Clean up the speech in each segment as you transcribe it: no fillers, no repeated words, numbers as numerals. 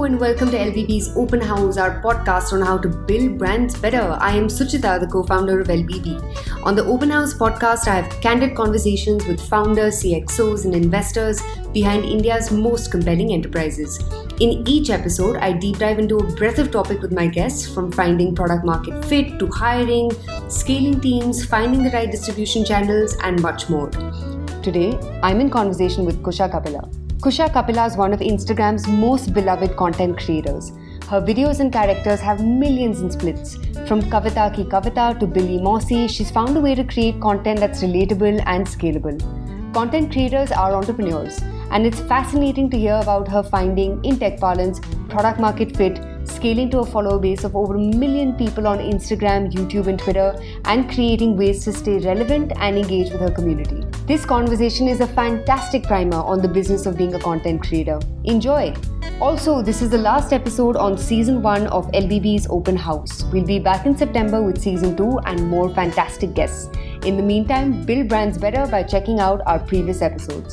and welcome to LBB's Open House, our podcast on how to build brands better. I am Suchita, the co-founder of LBB. On the Open House podcast, I have candid conversations with founders, CXOs, and investors behind India's most compelling enterprises. In each episode, I deep dive into a breadth of topic with my guests, from finding product market fit to hiring, scaling teams, finding the right distribution channels, and much more. Today, I'm in conversation with Kusha Kapila. Kusha Kapila is one of Instagram's most beloved content creators. Her videos and characters have millions in splits. From Kavita Ki Kavita to Billy Mossy, she's found a way to create content that's relatable and scalable. Content creators are entrepreneurs, and it's fascinating to hear about her finding, in tech parlance, product market fit, scaling to a follower base of over 1 million people on Instagram, YouTube, and Twitter, and creating ways to stay relevant and engage with her community. This conversation is a fantastic primer on the business of being a content creator. Enjoy! Also, this is the last episode on Season 1 of LBB's Open House. We'll be back in September with Season 2 and more fantastic guests. In the meantime, build brands better by checking out our previous episodes.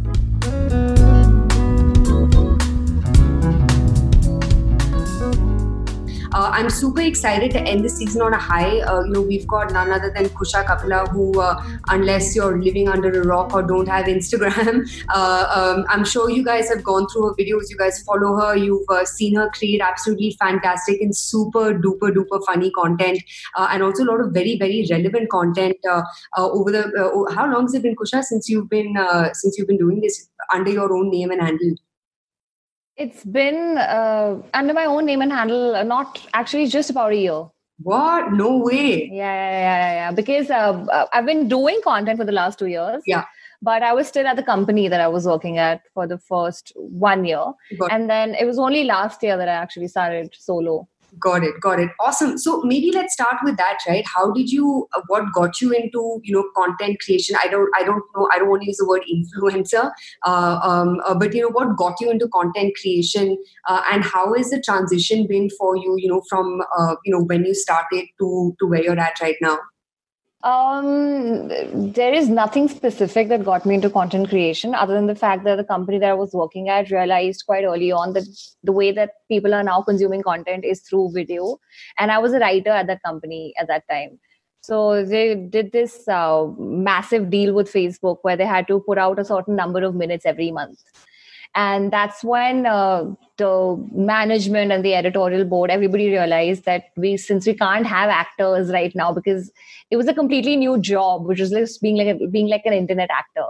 I'm super excited to end this season on a high. We've got none other than Kusha Kapila, who, unless you're living under a rock or don't have Instagram, I'm sure you guys have gone through her videos. You guys follow her. You've seen her create absolutely fantastic and super duper funny content, and also a lot of very, very relevant content over the. How long has it been, Kusha, since you've been doing this under your own name and handle? It's been under my own name and handle, not actually just about a year. What? No way. Yeah. Because I've been doing content for the last 2 years. Yeah. But I was still at the company that I was working at for the first 1 year. And then it was only last year that I actually started solo. Got it. Awesome. So maybe let's start with that, right? How did you, what got you into, content creation? I don't know. I don't want to use the word influencer, but, what got you into content creation, and how has the transition been for you, from, when you started to where you're at right now? There is nothing specific that got me into content creation other than the fact that the company that I was working at realized quite early on that the way that people are now consuming content is through video. And I was a writer at that company at that time. So they did this massive deal with Facebook where they had to put out a certain number of minutes every month. And that's when the management and the editorial board, everybody realized that since we can't have actors right now, because it was a completely new job, which was just being like an internet actor.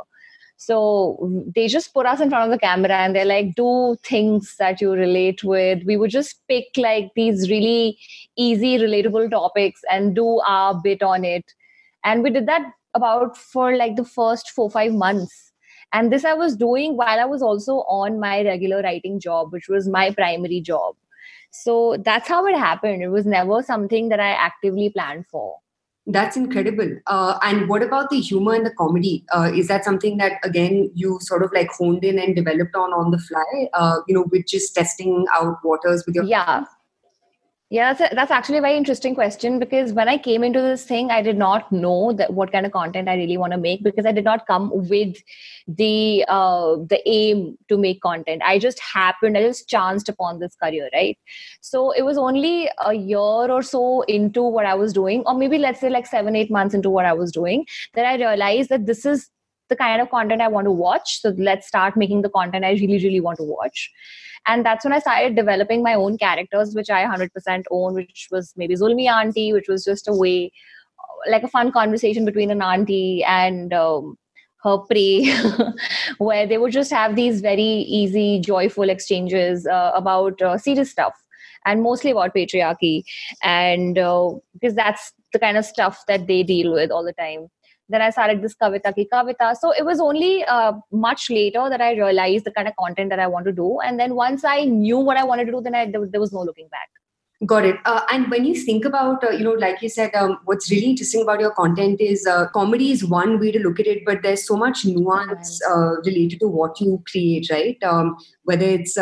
So they just put us in front of the camera and they're like, do things that you relate with. We would just pick like these really easy, relatable topics and do our bit on it. And we did that for like the first 4-5 months. And this I was doing while I was also on my regular writing job, which was my primary job. So that's how it happened. It was never something that I actively planned for. That's incredible. And what about the humor and the comedy? Is that something that, again, you sort of like honed in and developed on the fly, with just testing out waters with your... Yeah, that's actually a very interesting question, because when I came into this thing, I did not know that what kind of content I really want to make, because I did not come with the aim to make content. I just chanced upon this career, right? So it was only a year or so into what I was doing, or maybe let's say like 7-8 months into what I was doing, that I realized that this is the kind of content I want to watch. So let's start making the content I really, really want to watch. And that's when I started developing my own characters, which I 100% own, which was maybe Zulmi Auntie, which was just a way, like a fun conversation between an auntie and her prey, where they would just have these very easy, joyful exchanges about serious stuff, and mostly about patriarchy. And because that's the kind of stuff that they deal with all the time. Then I started this Kavita Ki Kavita. So it was only much later that I realized the kind of content that I want to do. And then once I knew what I wanted to do, then there was no looking back. Got it. And when you think about, like you said, what's really interesting about your content is comedy is one way to look at it, but there's so much nuance related to what you create, right? whether it's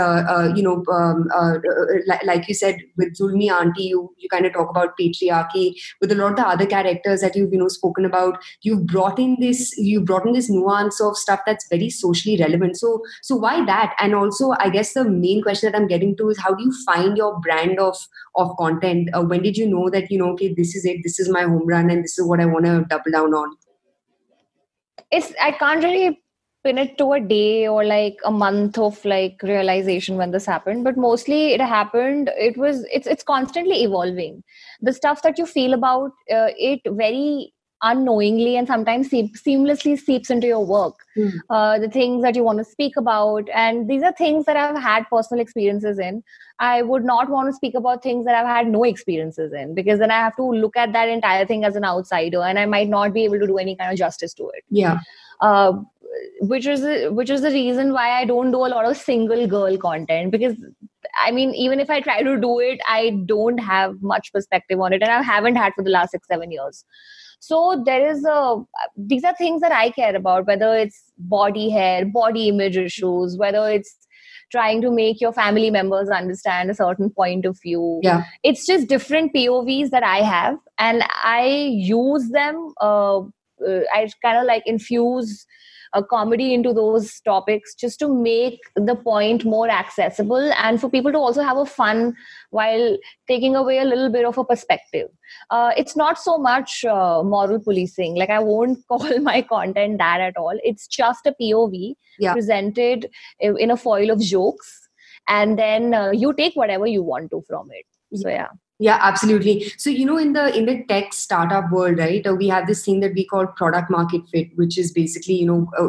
like you said with Zulmi Auntie, you kind of talk about patriarchy. With a lot of the other characters that you've spoken about, you've brought in this nuance of stuff that's very socially relevant. So why that? And also, I guess the main question that I'm getting to is, how do you find your brand of content? When did you know that okay, this is it, this is my home run, and this is what I want to double down on? I can't really pin it to a day or like a month of like realization when this happened, but mostly it happened. It's constantly evolving. The stuff that you feel about it very unknowingly and sometimes seamlessly seeps into your work. The things that you want to speak about, and these are things that I've had personal experiences in. I would not want to speak about things that I've had no experiences in, because then I have to look at that entire thing as an outsider and I might not be able to do any kind of justice to it. Yeah. Which is the reason why I don't do a lot of single girl content, because I mean, even if I try to do it, I don't have much perspective on it, and I haven't had for the last 6-7 years. So these are things that I care about, whether it's body hair, body image issues, whether it's trying to make your family members understand a certain point of view. Yeah. It's just different POVs that I have, and I use them. I kind of like infuse a comedy into those topics just to make the point more accessible and for people to also have a fun while taking away a little bit of a perspective. It's not so much moral policing. Like, I won't call my content that at all. It's just a POV presented in a foil of jokes, and then you take whatever you want to from it. So yeah. Yeah, absolutely. So, in the tech startup world, right, we have this thing that we call product market fit, which is basically,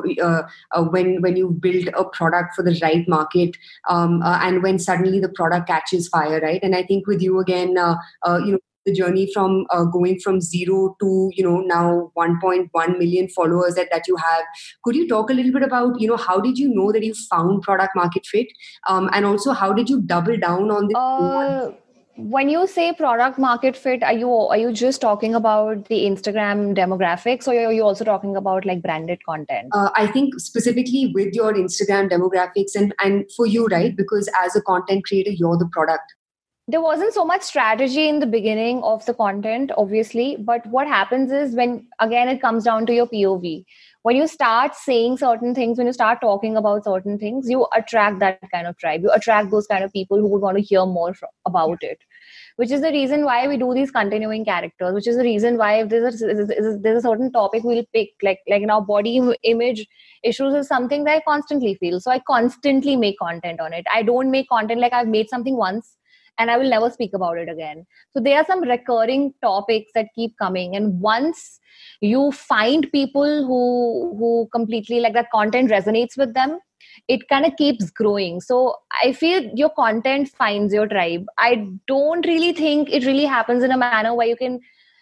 when you build a product for the right market, and when suddenly the product catches fire, right? And I think with you again, the journey from going from 0 to, now 1.1 million followers that you have. Could you talk a little bit about, how did you know that you found product market fit? And also, how did you double down on this? When you say product market fit, are you just talking about the Instagram demographics, or are you also talking about like branded content? I think specifically with your Instagram demographics and for you, right? Because as a content creator, you're the product. There wasn't so much strategy in the beginning of the content, obviously. But what happens is, when, again, it comes down to your POV. When you start saying certain things, when you start talking about certain things, you attract that kind of tribe. You attract those kind of people who would want to hear more about it. Which is the reason why we do these continuing characters. Which is the reason why if there's a certain topic we'll pick, like now body image issues is something that I constantly feel. So I constantly make content on it. I don't make content like I've made something once and I will never speak about it again. So there are some recurring topics that keep coming. And once you find people who completely like that content resonates with them, it kind of keeps growing. So I feel your content finds your tribe. I don't really think it really happens in a manner where you can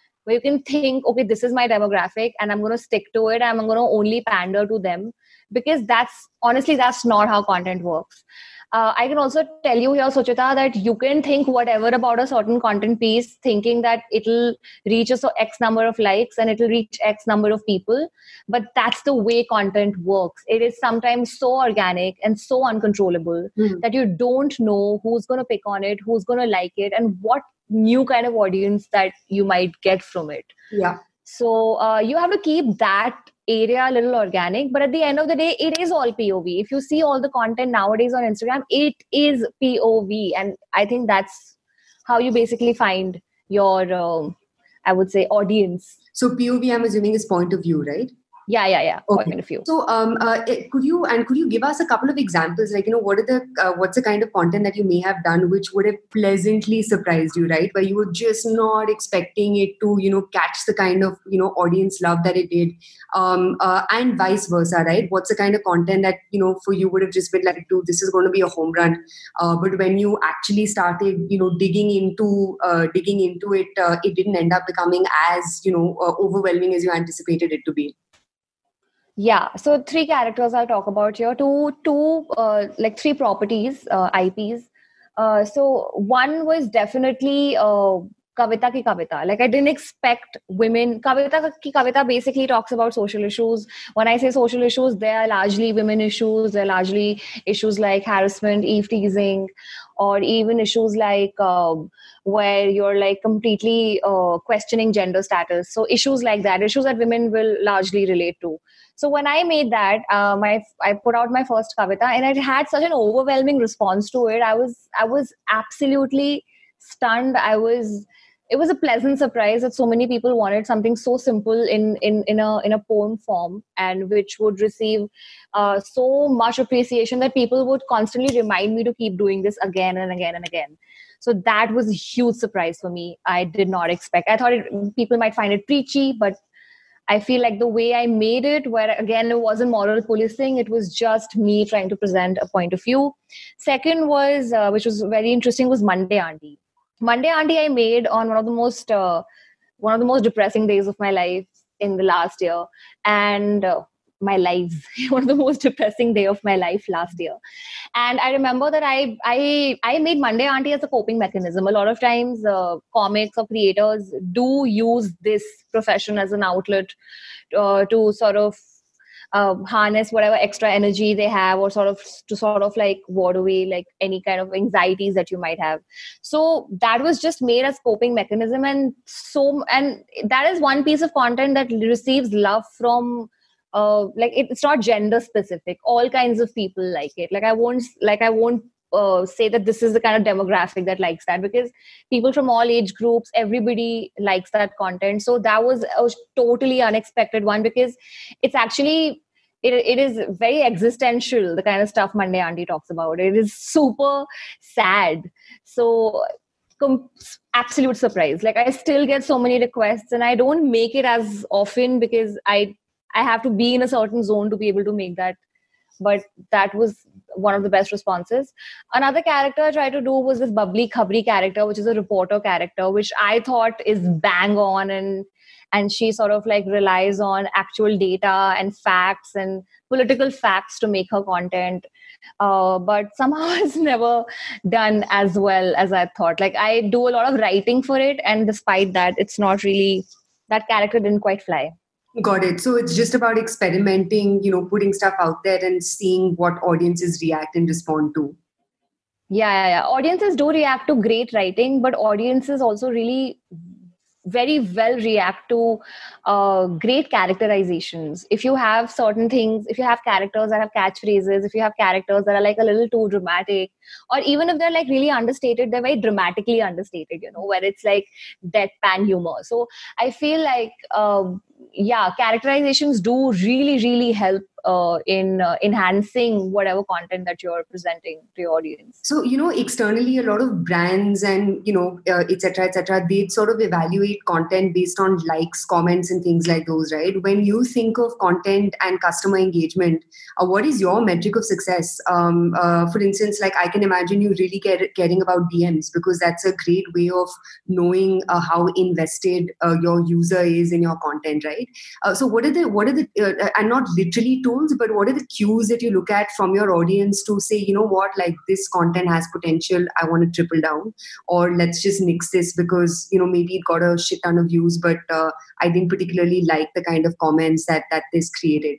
think, okay, this is my demographic and I'm going to stick to it. And I'm going to only pander to them, because that's not how content works. I can also tell you here, Suchita, that you can think whatever about a certain content piece, thinking that it'll reach X number of likes and it'll reach X number of people. But that's the way content works. It is sometimes so organic and so uncontrollable that you don't know who's going to pick on it, who's going to like it, and what new kind of audience that you might get from it. Yeah. So you have to keep that area a little organic, but at the end of the day, it is all POV. If you see all the content nowadays on Instagram, it is POV, and I think that's how you basically find your, I would say, audience. So POV, I'm assuming, is point of view, right? Yeah. Okay. Point of view. So, could you give us a couple of examples? Like, what's the kind of content that you may have done which would have pleasantly surprised you, right? Where you were just not expecting it to, catch the kind of, audience love that it did, and vice versa, right? What's the kind of content that, for you would have just been like, dude, this is going to be a home run. But when you actually started, digging into it, it didn't end up becoming as, overwhelming as you anticipated it to be. Yeah, so 3 characters I'll talk about here. Like 3 properties, IPs. So one was definitely Kavita ki Kavita. Like I didn't expect women. Kavita ki Kavita basically talks about social issues. When I say social issues, they are largely women issues. They're largely issues like harassment, eve teasing, or even issues like where you're like completely questioning gender status. So issues like that, issues that women will largely relate to. So when I made that, I put out my first Kavita, and it had such an overwhelming response to it. I was absolutely stunned. It was a pleasant surprise that so many people wanted something so simple in a poem form, and which would receive so much appreciation that people would constantly remind me to keep doing this again and again and again. So that was a huge surprise for me. I did not expect. I thought people might find it preachy, but I feel like the way I made it, where again, it wasn't moral policing, it was just me trying to present a point of view. Second was, which was very interesting, was Monday Auntie. Monday Auntie I made on one of the most depressing days of my life in the last year, and my lives one of the most depressing day of my life last year. And I remember that I made Monday Auntie as a coping mechanism. A lot of times comics or creators do use this profession as an outlet to sort of harness whatever extra energy they have, or sort of like ward away like any kind of anxieties that you might have. So that was just made as coping mechanism, and that is one piece of content that receives love from like it's not gender specific. All kinds of people like it. Like I won't say that this is the kind of demographic that likes that, because people from all age groups, everybody likes that content. So that was a totally unexpected one, because it's actually it is very existential, the kind of stuff Monday Auntie talks about. It is super sad. So absolute surprise. Like I still get so many requests, and I don't make it as often because I have to be in a certain zone to be able to make that. But that was one of the best responses. Another character I tried to do was this bubbly khabri character, which is a reporter character, which I thought is bang on, and she sort of like relies on actual data and facts and political facts to make her content. But somehow it's never done as well as I thought. Like I do a lot of writing for it, and despite that, it's not really, that character didn't quite fly. Got it. So it's just about experimenting, putting stuff out there and seeing what audiences react and respond to. Yeah. Audiences do react to great writing, but audiences also really very well react to great characterizations. If you have certain things, if you have characters that have catchphrases, if you have characters that are like a little too dramatic, or even if they're like really understated, they're very dramatically understated, where it's like deadpan humor. So I feel like characterizations do really, really help in enhancing whatever content that you're presenting to your audience. So, externally, a lot of brands and, et cetera, they sort of evaluate content based on likes, comments, and things like those, right? When you think of content and customer engagement, what is your metric of success? For instance, like I can imagine you really caring about DMs, because that's a great way of knowing how invested your user is in your content, right? So what are the and not literally tools, but what are the cues that you look at from your audience to say, what, like this content has potential, I want to triple down, or let's just nix this because, maybe it got a shit ton of views, but I didn't particularly like the kind of comments that this created?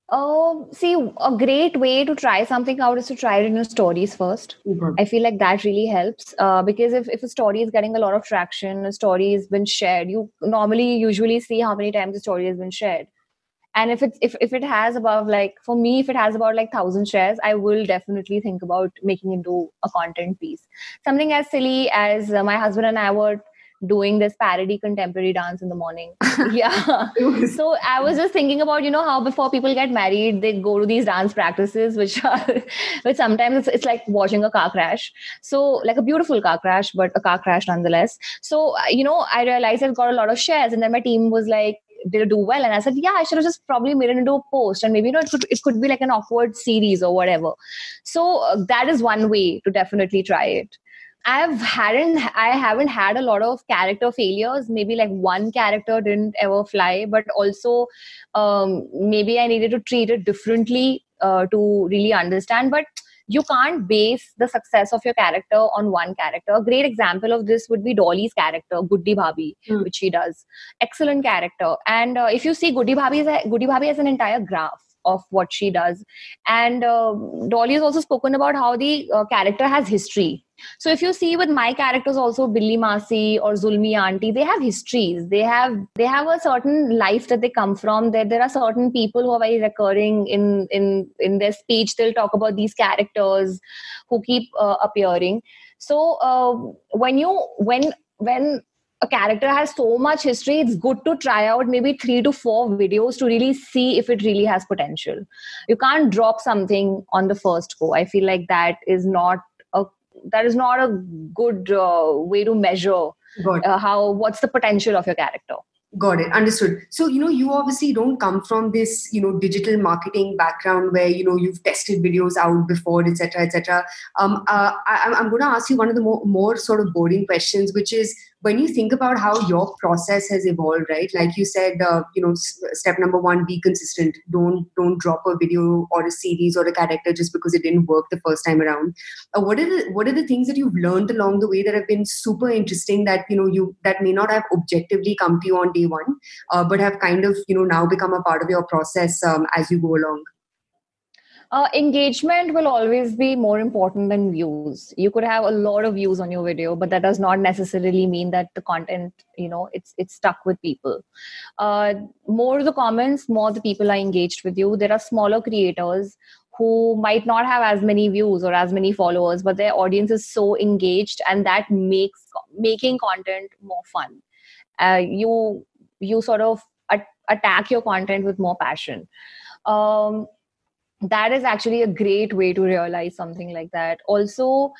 See, a great way to try something out is to try it in your stories first. Mm-hmm. I feel like that really helps because if a story is getting a lot of traction, a story has been shared, you usually see how many times the story has been shared. And if it has above, like for me, if it has about like 1,000 shares, I will definitely think about making into a content piece. Something as silly as my husband and I were doing this parody contemporary dance in the morning. Yeah. So I was just thinking about, how before people get married, they go to these dance practices, which sometimes it's like watching a car crash. So like a beautiful car crash, but a car crash nonetheless. So, I realized I've got a lot of shares, and then my team was like, did it do well? And I said, yeah, I should have just probably made it into a post, and maybe it could be like an awkward series or whatever. So that is one way to definitely try it. I haven't had a lot of character failures. Maybe like one character didn't ever fly, but also maybe I needed to treat it differently to really understand. But you can't base the success of your character on one character. A great example of this would be Dolly's character, Guddi Bhabhi, which she does. Excellent character. And if you see Guddi Bhabhi has an entire graph of what she does. And Dolly has also spoken about how the character has history. So if you see with my characters also, Billy Masi or Zulmi Auntie, they have histories. They have a certain life that they come from. There are certain people who are very recurring in their speech. They'll talk about these characters who keep appearing. So when a character has so much history, it's good to try out maybe 3 to 4 videos to really see if it really has potential. You can't drop something on the first go. I feel like that is not a good way to measure what's the potential of your character. Got it. Understood. So, you obviously don't come from this, digital marketing background where, you've tested videos out before, et cetera, et cetera. I'm going to ask you one of the more sort of boring questions, which is when you think about how your process has evolved, right? Like you said, step number 1, be consistent. Don't drop a video or a series or a character just because it didn't work the first time around. What are the things that you've learned along the way that have been super interesting that, that may not have objectively come to you on day one, but have kind of, now become a part of your process as you go along? Engagement will always be more important than views. You could have a lot of views on your video, but that does not necessarily mean that the content, it's stuck with people. More the comments, more the people are engaged with you. There are smaller creators who might not have as many views or as many followers, but their audience is so engaged, and that makes making content more fun. You sort of attack your content with more passion. That is actually a great way to realize something like that. Also,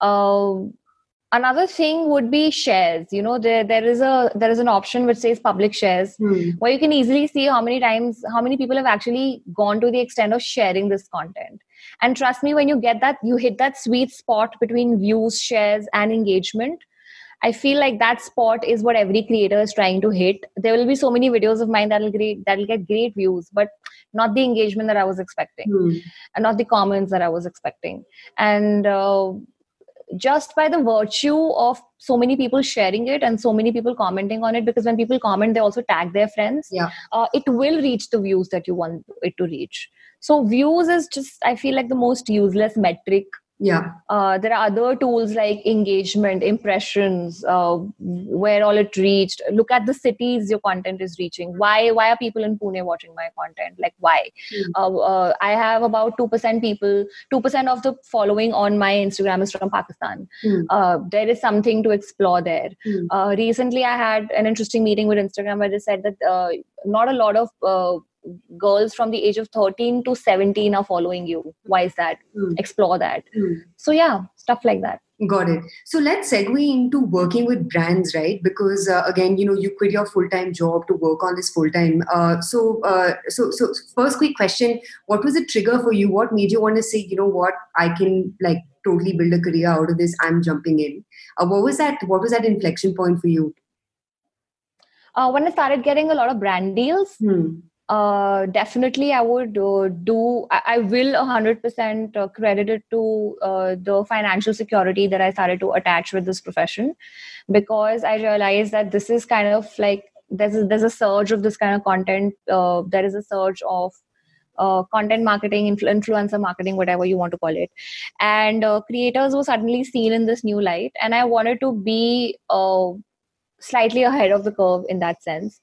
another thing would be shares. There is an option which says public shares, where you can easily see how many people have actually gone to the extent of sharing this content. And trust me, when you get that, you hit that sweet spot between views, shares, and engagement. I feel like that spot is what every creator is trying to hit. There will be so many videos of mine that'll get great views, but not the engagement that I was expecting, and not the comments that I was expecting. And just by the virtue of so many people sharing it and so many people commenting on it, because when people comment, they also tag their friends. It will reach the views that you want it to reach. So views is just, I feel like, the most useless metric. There are other tools like engagement, impressions, where all it reached. Look at the cities your content is reaching. Why are people in Pune watching my content? Like, why? I have about 2% of the following on my Instagram is from Pakistan. There is something to explore there. Recently, I had an interesting meeting with Instagram where they said that not a lot of girls from the age of 13 to 17 are following you. Why is that? Explore that. So yeah, stuff like that. Got it. So let's segue into working with brands, right? Because again, you quit your full-time job to work on this full-time. So first quick question, what was the trigger for you? What made you want to say, what, I can like totally build a career out of this, I'm jumping in. What was that inflection point for you? When I started getting a lot of brand deals, definitely I would I will 100% credit it to the financial security that I started to attach with this profession, because I realized that this is kind of like, there's a surge of this kind of content. There is a surge of content marketing, influencer marketing, whatever you want to call it. And creators were suddenly seen in this new light. And I wanted to be slightly ahead of the curve in that sense.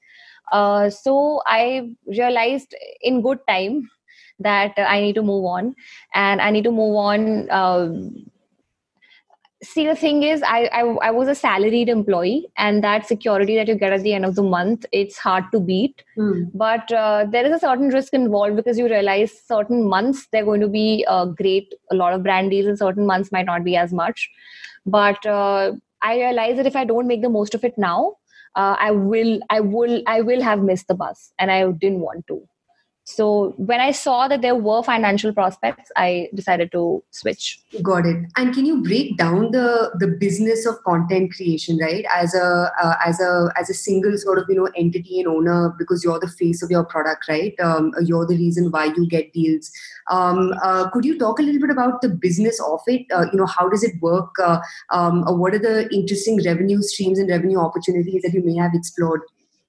So I realized in good time that I need to move on, and I need to move on. See, the thing is, I was a salaried employee, and that security that you get at the end of the month, it's hard to beat. But there is a certain risk involved, because you realize certain months they're going to be great, a lot of brand deals, and certain months might not be as much. But I realized that if I don't make the most of it now, I will have missed the bus, and I didn't want to. So when I saw that there were financial prospects, I decided to switch. Got it. And can you break down the business of content creation, right? As a single sort of entity and owner, because you're the face of your product, right? You're the reason why you get deals. Could you talk a little bit about the business of it? How does it work? What are the interesting revenue streams and revenue opportunities that you may have explored?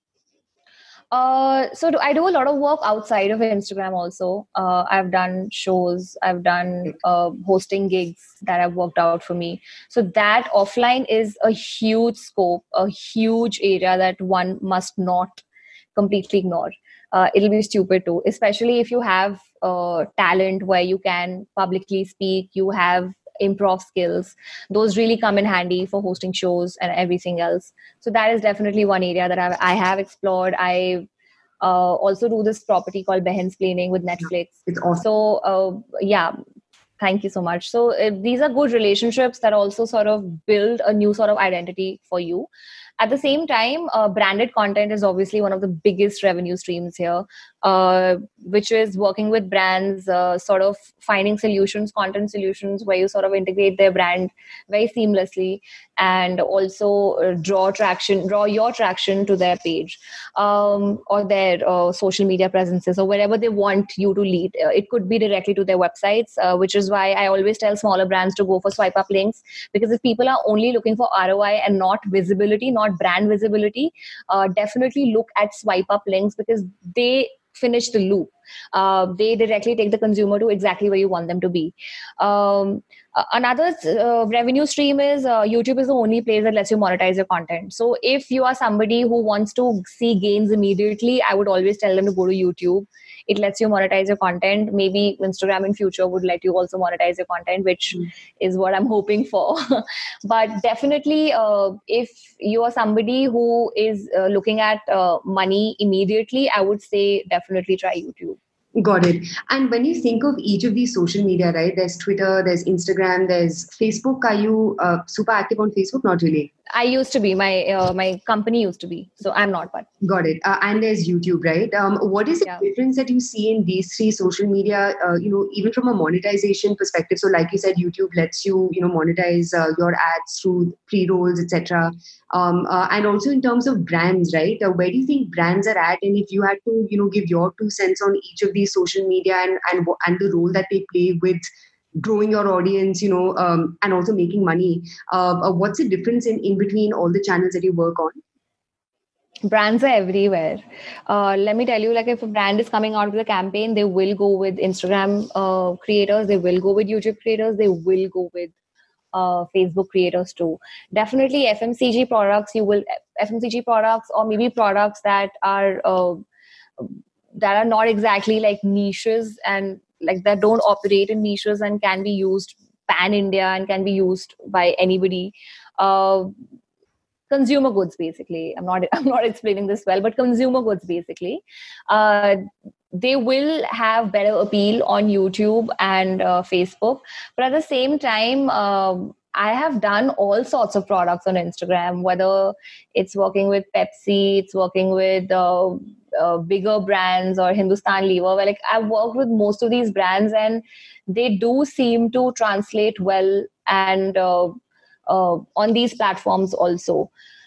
I do a lot of work outside of Instagram also. I've done shows, I've done hosting gigs that have worked out for me. So that offline is a huge scope, a huge area that one must not completely ignore. It'll be stupid too, especially if you have talent where you can publicly speak, you have improv skills. Those really come in handy for hosting shows and everything else. So that is definitely one area that I have explored. I also do this property called Behansplaining with Netflix. It's awesome. So yeah, thank you so much. So these are good relationships that also sort of build a new sort of identity for you. At the same time, branded content is obviously one of the biggest revenue streams here, which is working with brands, sort of finding solutions, content solutions where you sort of integrate their brand very seamlessly and also draw your traction to their page or their social media presences or wherever they want you to lead. It could be directly to their websites, which is why I always tell smaller brands to go for swipe up links, because if people are only looking for ROI and not visibility, not brand visibility, definitely look at swipe up links, because they finish the loop. They directly take the consumer to exactly where you want them to be. Another revenue stream is YouTube is the only place that lets you monetize your content. So if you are somebody who wants to see gains immediately, I would always tell them to go to YouTube. It lets you monetize your content. Maybe Instagram in future would let you also monetize your content, which is what I'm hoping for. But definitely, if you are somebody who is looking at money immediately, I would say definitely try YouTube. Got it. And when you think of each of these social media, right? There's Twitter, there's Instagram, there's Facebook. Are you super active on Facebook? Not really. I used to be. My company used to be. So I'm not, but. Got it. And there's YouTube, right? What is the difference that you see in these three social media, even from a monetization perspective? So like you said, YouTube lets you, monetize your ads through pre-rolls, etc. And also in terms of brands, right? Where do you think brands are at? And if you had to, give your 2 cents on each of these social media and the role that they play with growing your audience, and also making money, what's the difference in between all the channels that you work on? Brands are everywhere. Let me tell you, like if a brand is coming out with a campaign, they will go with Instagram creators, they will go with YouTube creators, they will go with Facebook creators too. Definitely FMCG products, FMCG products or maybe products that are not exactly like niches and like that don't operate in niches and can be used pan India and can be used by anybody. Consumer goods, basically. I'm not explaining this well, but consumer goods, basically. They will have better appeal on YouTube and Facebook. But at the same time, I have done all sorts of products on Instagram, whether it's working with Pepsi, it's working with bigger brands or Hindustan Lever. Where, like, I've worked with most of these brands and they do seem to translate well and on these platforms also.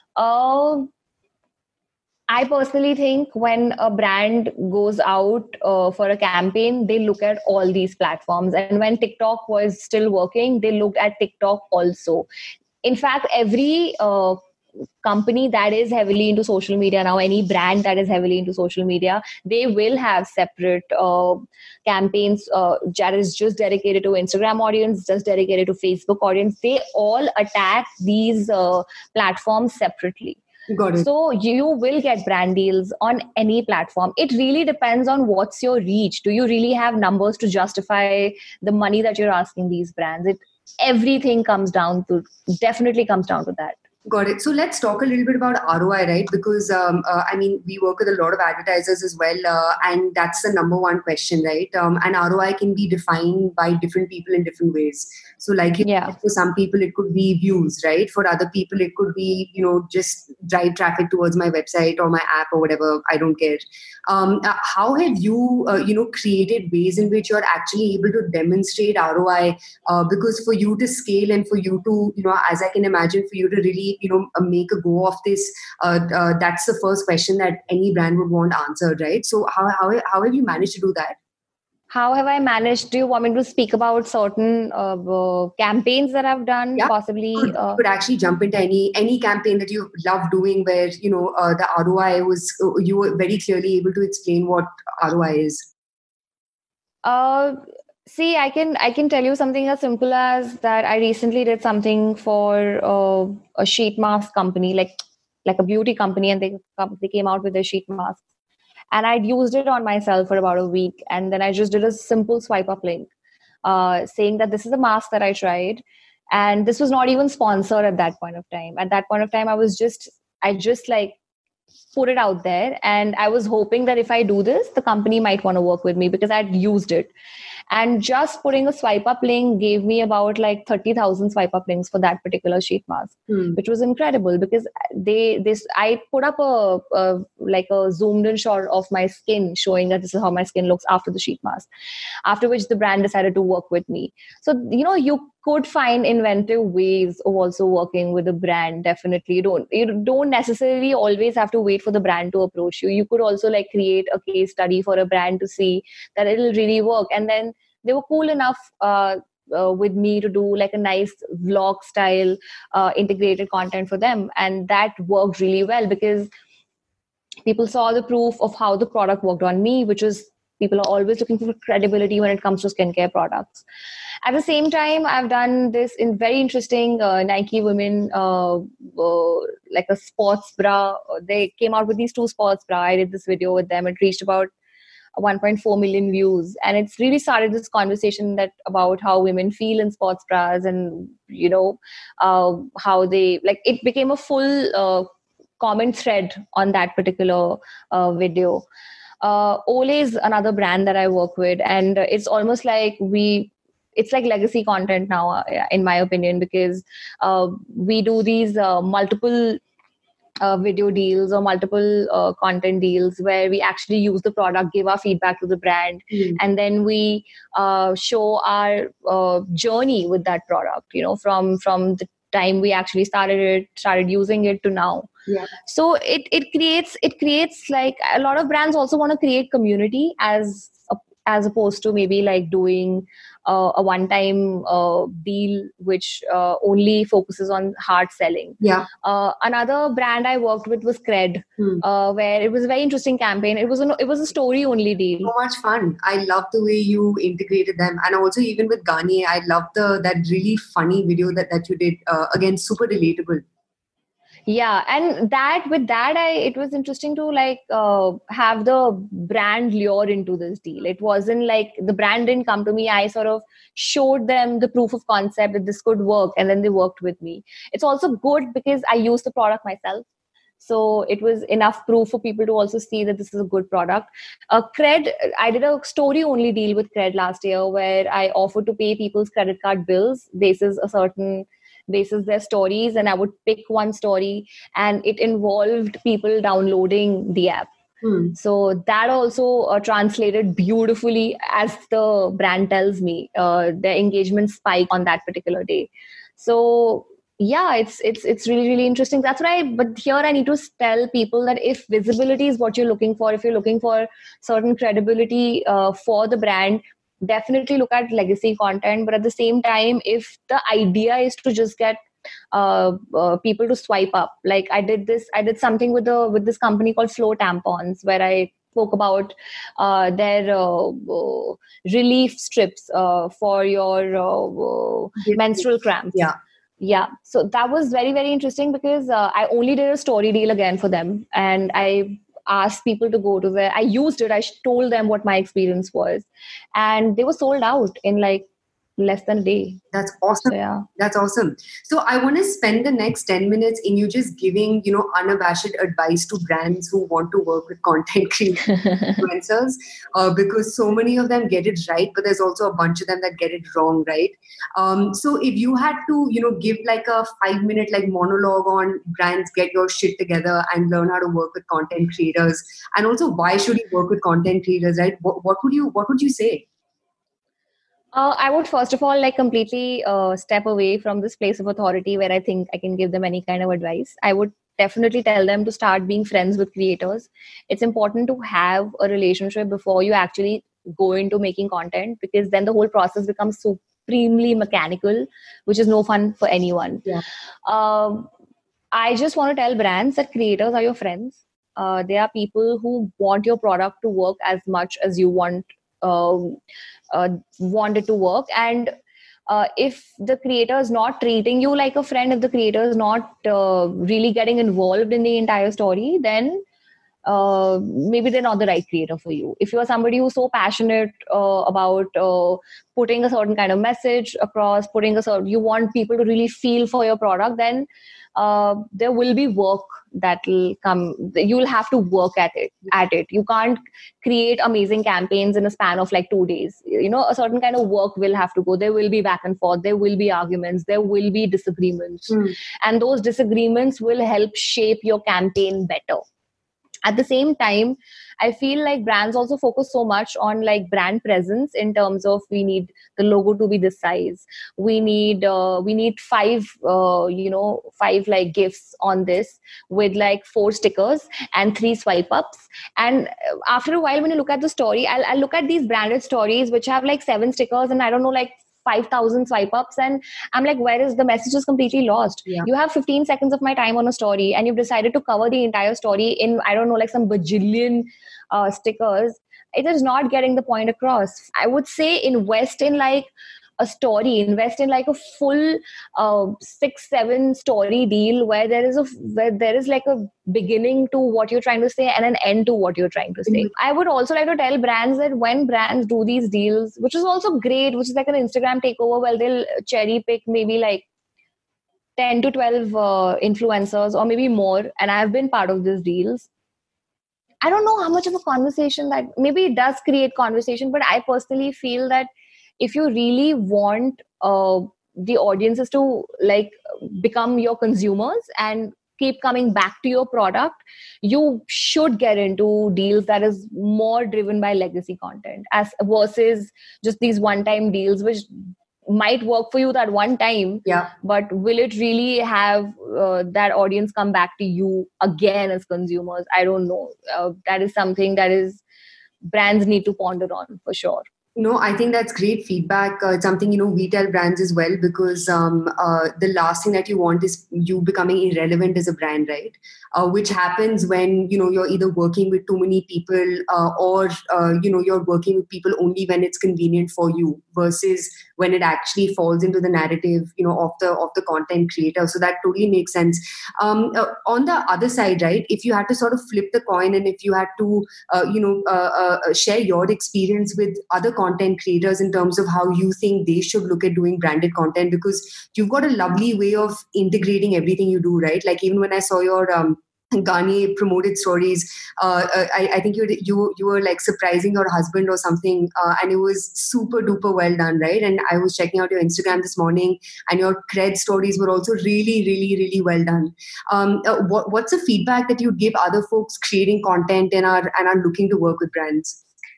I personally think when a brand goes out for a campaign, they look at all these platforms. And when TikTok was still working, they looked at TikTok also. In fact, every company that is heavily into social media now, any brand that is heavily into social media, they will have separate campaigns that is just dedicated to Instagram audience, just dedicated to Facebook audience. They all attack these platforms separately. Got it. So you will get brand deals on any platform. It really depends on what's your reach. Do you really have numbers to justify the money that you're asking these brands? Everything definitely comes down to that. Got it. So let's talk a little bit about ROI, right? Because I mean, we work with a lot of advertisers as well, and that's the number one question, right? And ROI can be defined by different people in different ways. So, like you Yeah. said, for some people, it could be views, right? For other people, it could be just drive traffic towards my website or my app or whatever. I don't care. How have you created ways in which you're actually able to demonstrate ROI? Because for you to scale and for you to as I can imagine, for you to really make a go of this, that's the first question that any brand would want answered, right? So how have you managed to do that? How have I managed? Do you want me to speak about certain campaigns that I've done? Yeah, Possibly. could actually jump into any campaign that you love doing where the ROI was, you were very clearly able to explain what ROI is. Uh, See, I can tell you something as simple as that. I recently did something for a sheet mask company, like a beauty company, and they came out with their sheet mask, and I'd used it on myself for about a week, and then I just did a simple swipe up link, saying that this is a mask that I tried, and this was not even sponsored at that point of time. At that point of time, I just like put it out there, and I was hoping that if I do this, the company might want to work with me because I'd used it. And just putting a swipe up link gave me about like 30,000 swipe up links for that particular sheet mask, which was incredible because I put up a zoomed in shot of my skin showing that this is how my skin looks after the sheet mask, after which the brand decided to work with me. So you could find inventive ways of also working with a brand. Definitely, you don't necessarily always have to wait for the brand to approach you. You could also like create a case study for a brand to see that it'll really work. And then they were cool enough with me to do like a nice vlog style integrated content for them, and that worked really well because people saw the proof of how the product worked on me, which is people are always looking for credibility when it comes to skincare products. At the same time, I've done this in very interesting Nike women, like a sports bra. They came out with these two sports bra. I did this video with them. It reached about 1.4 million views, and it's really started this conversation that about how women feel in sports bras, and how they like. It became a full comment thread on that particular video. Olay is another brand that I work with, and it's almost like it's like legacy content now, in my opinion, because we do these multiple video deals or multiple content deals where we actually use the product, give our feedback to the brand, and then we show our journey with that product, from the time we actually started using it to now. Yeah. So it creates like a lot of brands also want to create community as opposed to maybe like doing a one-time deal which only focuses on hard selling. Yeah. Another brand I worked with was Cred, where it was a very interesting campaign. It was a story-only deal. So much fun. I love the way you integrated them, and also even with Garnier, I love that really funny video that you did. Again, super relatable. Yeah, and it was interesting to like have the brand lure into this deal. It wasn't like the brand didn't come to me. I sort of showed them the proof of concept that this could work, and then they worked with me. It's also good because I used the product myself. So it was enough proof for people to also see that this is a good product. Cred, I did a story-only deal with Cred last year where I offered to pay people's credit card bills basis their stories, and I would pick one story, and it involved people downloading the app. So that also translated beautifully, as the brand tells me, their engagement spike on that particular day. So yeah, it's really, really interesting. That's but here I need to tell people that if visibility is what you're looking for, if you're looking for certain credibility for the brand, definitely look at legacy content. But at the same time, if the idea is to just get people to swipe up, like I did something with this company called Flow Tampons, where I spoke about their relief strips for your menstrual cramps. Yeah. So that was very, very interesting because I only did a story deal again for them, and I asked people to go to where I used it. I told them what my experience was, and they were sold out in like less than a day. That's awesome. So yeah. That's awesome. So I want to spend the next 10 minutes in you just giving, unabashed advice to brands who want to work with content influencers, because so many of them get it right, but there's also a bunch of them that get it wrong, right? So if you had to, give like a 5 minute like monologue on brands, get your shit together and learn how to work with content creators, and also why should you work with content creators, right? What would you say? I would first of all like completely step away from this place of authority where I think I can give them any kind of advice. I would definitely tell them to start being friends with creators. It's important to have a relationship before you actually go into making content, because then the whole process becomes supremely mechanical, which is no fun for anyone. Yeah. Um, I just want to tell brands that creators are your friends. They are people who want your product to work as much as you um, want it to work. And if the creator is not treating you like a friend, if the creator is not really getting involved in the entire story, then maybe they're not the right creator for you. If you are somebody who's so passionate about putting a certain kind of message across, you want people to really feel for your product, then there will be work that will come. You'll have to work at it. You can't create amazing campaigns in a span of like 2 days. A certain kind of work will have to go. There will be back and forth, there will be arguments, there will be disagreements, and those disagreements will help shape your campaign better. At the same time, I feel like brands also focus so much on like brand presence, in terms of we need the logo to be this size. We need five like gifts on this with like 4 stickers and 3 swipe ups. And after a while, when you look at the story, I'll look at these branded stories which have like 7 stickers and I don't know, like 5,000 swipe ups, and I'm like, where is the message? Is completely lost. Yeah. You have 15 seconds of my time on a story and you've decided to cover the entire story in, I don't know, like some bajillion stickers. It is not getting the point across. I would say invest in like a story, invest in like a full 6-7 story deal where there is like a beginning to what you're trying to say and an end to what you're trying to say. I would also like to tell brands that when brands do these deals, which is also great, which is like an Instagram takeover, well, they'll cherry pick maybe like 10 to 12 influencers or maybe more, and I've been part of these deals. I don't know how much of a conversation that, maybe it does create conversation, but I personally feel that if you really want the audiences to like become your consumers and keep coming back to your product, you should get into deals that is more driven by legacy content as versus just these one-time deals, which might work for you that one time, Yeah. but will it really have that audience come back to you again as consumers? I don't know. That is something that is brands need to ponder on for sure. No, I think that's great feedback. It's something, we tell brands as well, because the last thing that you want is you becoming irrelevant as a brand, right? Which happens when, you're either working with too many people or, you're working with people only when it's convenient for you versus when it actually falls into the narrative, of the content creator. So that totally makes sense. On the other side, right, if you had to sort of flip the coin and if you had to, share your experience with other content creators in terms of how you think they should look at doing branded content, because you've got a lovely way of integrating everything you do, right? Like even when I saw your Garnier promoted stories, I think you were like surprising your husband or something, and it was super duper well done, right? And I was checking out your Instagram this morning, and your cred stories were also really, really, really well done. What's the feedback that you'd give other folks creating content and are looking to work with brands?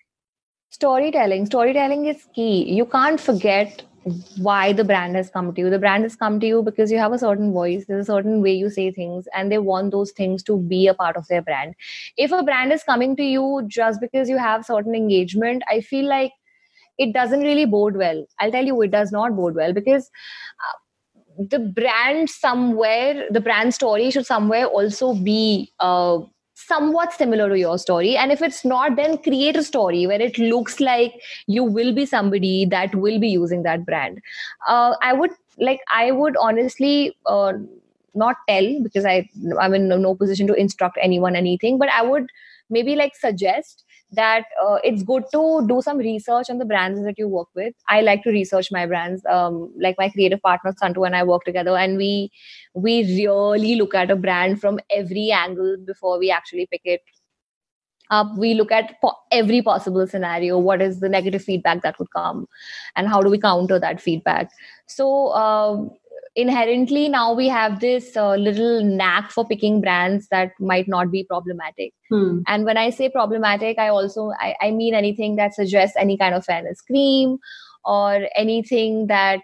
Storytelling is key. You can't forget why the brand has come to you. The brand has come to you because you have a certain voice, there's a certain way you say things, and they want those things to be a part of their brand. If a brand is coming to you just because you have certain engagement, I feel like it doesn't really bode well. I'll tell you, it does not bode well, because the brand story should somewhere also be somewhat similar to your story. And if it's not, then create a story where it looks like you will be somebody that will be using that brand. I would honestly not tell, because I'm in no position to instruct anyone anything, but I would maybe like suggest that it's good to do some research on the brands that you work with. I like to research my brands. Like my creative partner Santu and I work together, and we really look at a brand from every angle before we actually pick it up. We look at every possible scenario. What is the negative feedback that would come, and how do we counter that feedback? So inherently now we have this little knack for picking brands that might not be problematic. And when I say problematic, I mean anything that suggests any kind of fairness cream, or anything that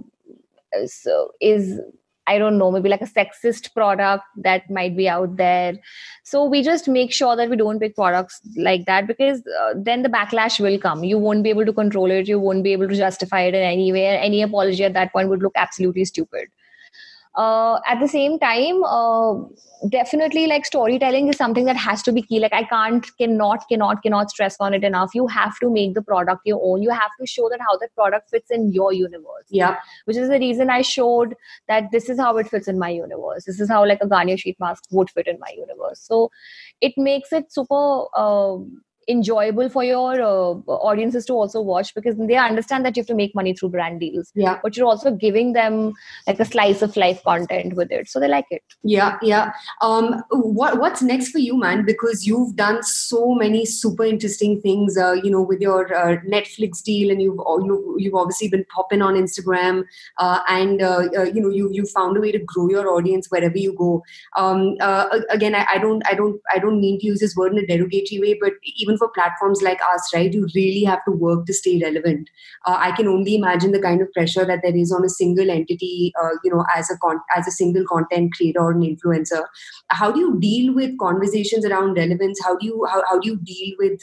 is, I don't know, maybe like a sexist product that might be out there. So we just make sure that we don't pick products like that, because then the backlash will come. You won't be able to control it. You won't be able to justify it in any way. Any apology at that point would look absolutely stupid. At the same time, definitely like storytelling is something that has to be key. Like I cannot stress on it enough. You have to make the product your own. You have to show that how that product fits in your universe. Yeah. Which is the reason I showed that this is how it fits in my universe. This is how like a Garnier sheet mask would fit in my universe. So it makes it super enjoyable for your audiences to also watch, because they understand that you have to make money through brand deals. Yeah. But you're also giving them like a slice of life content with it, so they like it. Yeah. What's next for you, man? Because you've done so many super interesting things, with your Netflix deal, and you've obviously been popping on Instagram, and you found a way to grow your audience wherever you go. Again, I don't mean to use this word in a derogatory way, but even for platforms like us, right, you really have to work to stay relevant. I can only imagine the kind of pressure that there is on a single entity, as a single content creator or an influencer. How do you deal with conversations around relevance? How do you deal with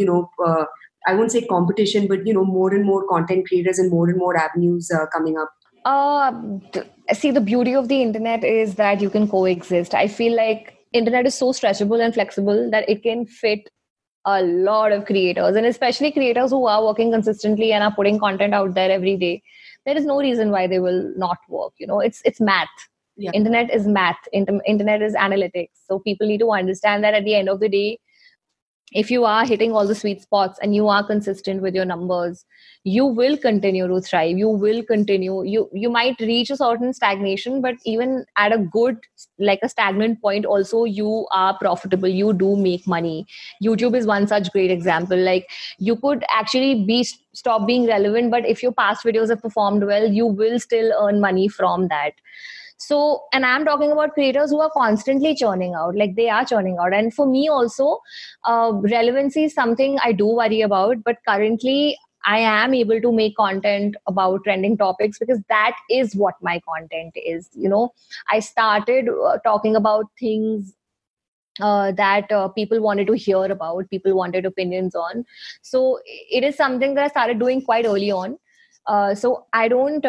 I won't say competition, but more and more content creators and more avenues coming up? See, the beauty of the internet is that you can coexist. I feel like internet is so stretchable and flexible that it can fit a lot of creators, and especially creators who are working consistently and are putting content out there every day. There is no reason why they will not work. It's math. Yeah. Internet is math. Internet is analytics. So people need to understand that at the end of the day, if you are hitting all the sweet spots and you are consistent with your numbers, you will continue to thrive. You will continue. You might reach a certain stagnation, but even at a good, like a stagnant point, also you are profitable. You do make money. YouTube is one such great example. Like you could actually stop being relevant, but if your past videos have performed well, you will still earn money from that. So, and I'm talking about creators who are constantly churning out, like they are churning out. And for me also, relevancy is something I do worry about, but currently I am able to make content about trending topics, because that is what my content is. I started talking about things that people wanted to hear about, people wanted opinions on. So it is something that I started doing quite early on. So I don't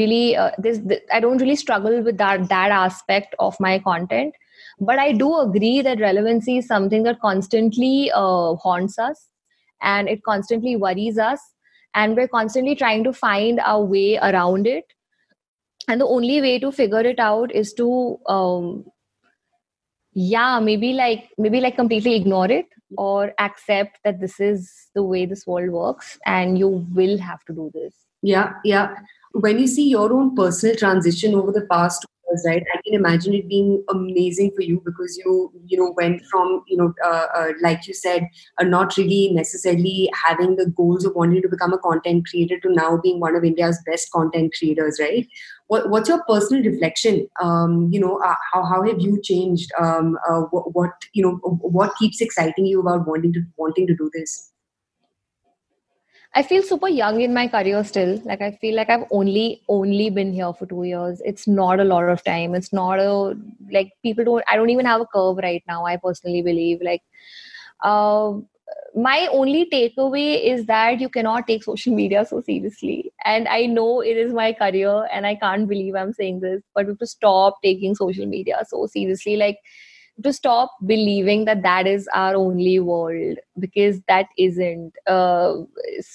I don't really struggle with that aspect of my content, but I do agree that relevancy is something that constantly haunts us, and it constantly worries us, and we're constantly trying to find our way around it. And the only way to figure it out is to maybe like completely ignore it, or accept that this is the way this world works and you will have to do this. Yeah. When you see your own personal transition over the past 2 years, right, I can imagine it being amazing for you, because you went from, like you said, not really necessarily having the goals of wanting to become a content creator to now being one of India's best content creators, right? What's your personal reflection? How have you changed? What keeps exciting you about wanting to do this? I feel super young in my career still. Like I feel like I've only been here for 2 years. It's not a lot of time. It's not I don't even have a curve right now. I personally believe my only takeaway is that you cannot take social media so seriously. And I know it is my career and I can't believe I'm saying this, but we have to stop taking social media so seriously. Like, to stop believing that is our only world, because that isn't. My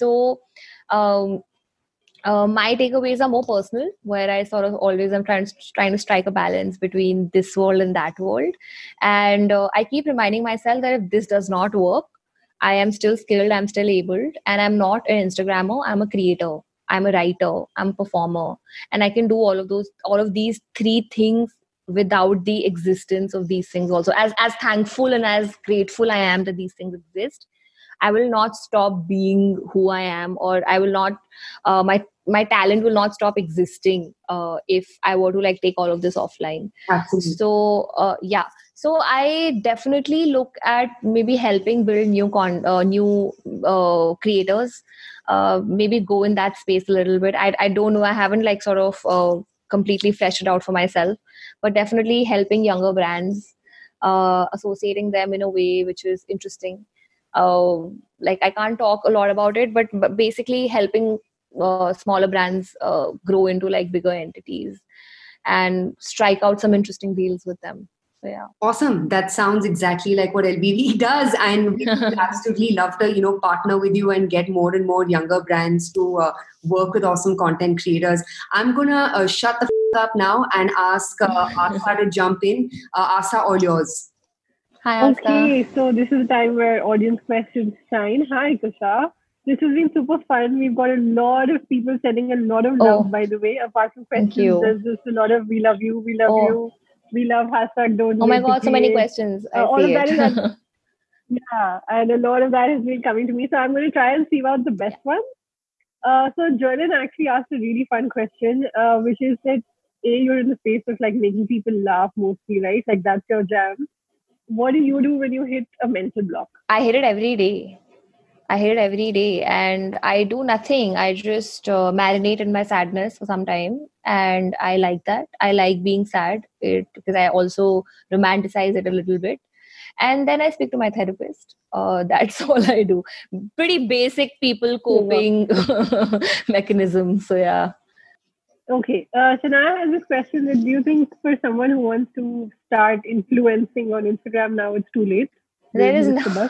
takeaways are more personal, where I sort of always am trying to strike a balance between this world and that world. And I keep reminding myself that if this does not work, I am still skilled, I'm still able, and I'm not an Instagrammer, I'm a creator, I'm a writer, I'm a performer, and I can do all of these three things without the existence of these things also. As thankful and as grateful I am that these things exist, I will not stop being who I am, or I will not, my talent will not stop existing if I were to like take all of this offline. Absolutely. So yeah, so I definitely look at maybe helping build new creators. Maybe go in that space a little bit. I don't know. I haven't like sort of completely fleshed it out for myself, but definitely helping younger brands, associating them in a way which is interesting. Like I can't talk a lot about it, but basically helping smaller brands grow into like bigger entities and strike out some interesting deals with them. So yeah. Awesome. That sounds exactly like what LBV does. And we would absolutely love to, partner with you and get more and more younger brands to work with awesome content creators. I'm going to shut the up now and ask Asa to jump in. Asa, all yours. Hi, Asa. Okay, so this is the time where audience questions shine. Hi, Kusha. This has been super fun. We've got a lot of people sending a lot of love, by the way. Apart from questions, there's just a lot of we love you, we love you, we love hashtag don't. Oh my God, so many questions. All of that is yeah, and a lot of that has been coming to me. So I'm going to try and see out the best one. So Jordan actually asked a really fun question, which is that you're in the space of like making people laugh mostly, right? Like that's your jam. What do you do when you hit a mental block? I hit it every day. And I do nothing. I just marinate in my sadness for some time. And I like that. I like being sad because I also romanticize it a little bit. And then I speak to my therapist. That's all I do. Pretty basic people coping mechanism. So yeah. Okay. Shania has this question that do you think for someone who wants to start influencing on Instagram now it's too late? There is no...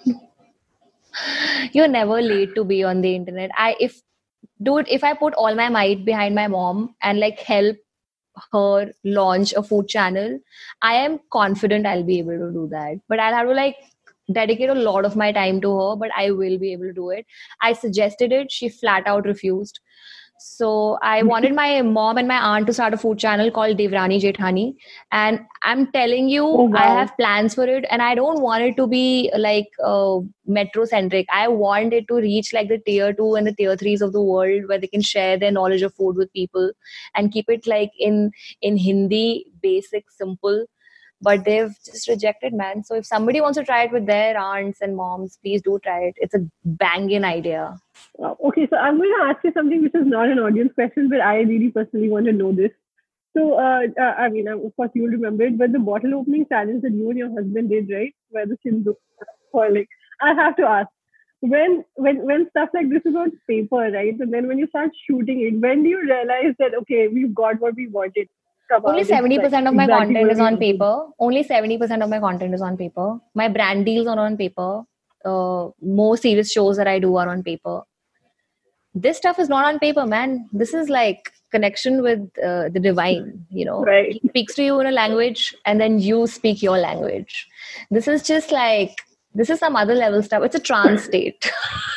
You're never late to be on the internet. If I put all my might behind my mom and like help her launch a food channel, I am confident I'll be able to do that. But I'll have to like dedicate a lot of my time to her, but I will be able to do it. I suggested it. She flat out refused. So I wanted my mom and my aunt to start a food channel called Devrani Jethani. And I'm telling you, I have plans for it. And I don't want it to be like metro centric. I want it to reach like the tier 2 and the tier 3s of the world where they can share their knowledge of food with people and keep it like in Hindi, basic, simple. But they've just rejected, man. So if somebody wants to try it with their aunts and moms, please do try it. It's a banging idea. Okay, so I'm going to ask you something which is not an audience question, but I really personally want to know this. So, I mean, of course, you'll remember it, but the bottle opening challenge that you and your husband did, right? Where the Sindhu falling. I have to ask, when stuff like this is on paper, right? And then when you start shooting it, when do you realize that, okay, we've got what we wanted? Only 70% of my content is on paper. Only 70% of my content is on paper. My brand deals are on paper. More serious shows that I do are on paper. This stuff is not on paper, man. This is like connection with the divine, Right. He speaks to you in a language and then you speak your language. This is just like, this is some other level stuff. It's a trance state.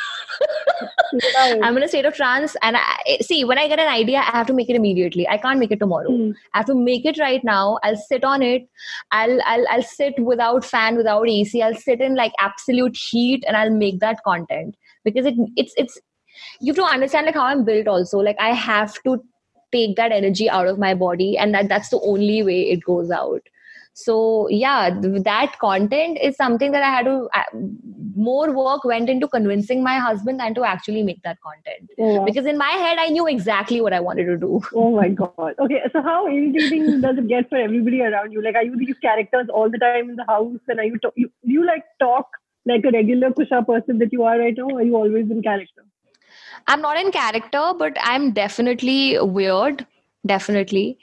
I'm in a state of trance, and when I get an idea, I have to make it immediately. I can't make it tomorrow. I have to make it right now. I'll sit on it. I'll sit without fan, without AC. I'll sit in like absolute heat, and I'll make that content because it's. You have to understand like how I'm built. Also, like I have to take that energy out of my body, and that's the only way it goes out. So yeah, that content is something that I had to, more work went into convincing my husband than to actually make that content. Because in my head, I knew exactly what I wanted to do. Oh my God. Okay. So how irritating does it get for everybody around you? Like, are you these characters all the time in the house? And are do you like talk like a regular Kusha person that you are right now? Or are you always in character? I'm not in character, but I'm definitely weird. Definitely.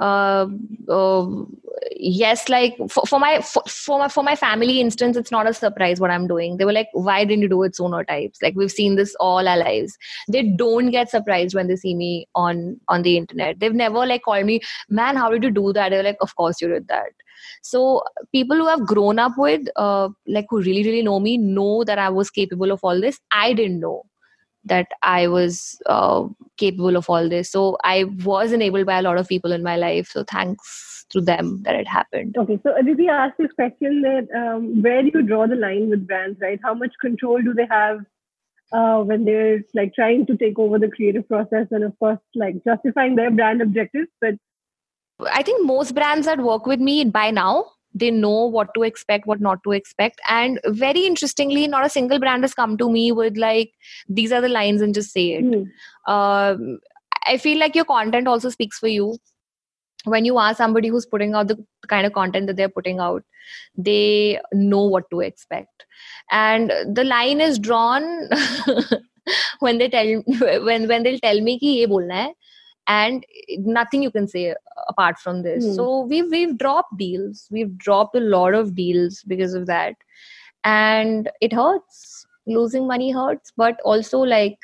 Yes, like for my family instance, it's not a surprise what I'm doing. They were like, why didn't you do it sooner types? Like we've seen this all our lives. They don't get surprised when they see me on the internet. They've never like called me, man, how did you do that? They're like, of course you did that. So people who have grown up with, like who really, really know me, know that I was capable of all this. I didn't know that I was capable of all this. So I was enabled by a lot of people in my life. So thanks to them that it happened. Okay, so Aditi asked this question that where do you draw the line with brands, right? How much control do they have when they're like trying to take over the creative process and of course like justifying their brand objectives? But I think most brands that work with me by now, they know what to expect, what not to expect. And very interestingly, not a single brand has come to me with like, these are the lines and just say it. I feel like your content also speaks for you. When you are somebody who's putting out the kind of content that they're putting out, they know what to expect. And the line is drawn when they tell when they'll tell me ki ye bolna hai, and nothing you can say apart from this. So we've dropped deals. We've dropped a lot of deals because of that, and it hurts. Losing money hurts, but also like